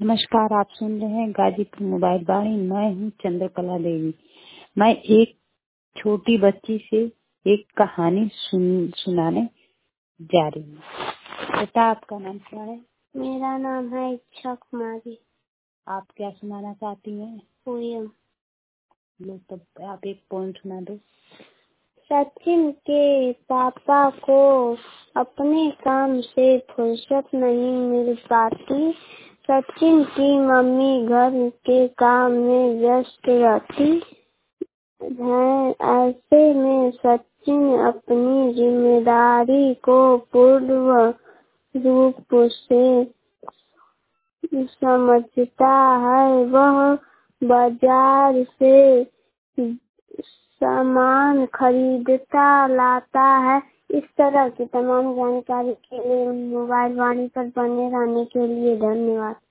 नमस्कार, आप सुन रहे हैं गाजीपुर मोबाइल वाणी। मैं हूँ चंद्रकला देवी। मैं एक छोटी बच्ची से एक कहानी सुनाने जा रही हूँ। बेटा, आपका नाम क्या है? मेरा नाम है इच्छा कुमारी। आप क्या सुनाना चाहती हैं? पोयम। लो, तब आप एक पोएम सुना दो। सचिन के पापा को अपने काम से फुर्सत नहीं मिल पाती। सचिन की मम्मी घर के काम में व्यस्त रहती है। ऐसे में सचिन अपनी जिम्मेदारी को पूर्ण रूप से समझता है। वह बाजार से सामान खरीदता लाता है। इस तरह की तमाम जानकारी के लिए मोबाइल वाणी पर बने रहने के लिए धन्यवाद।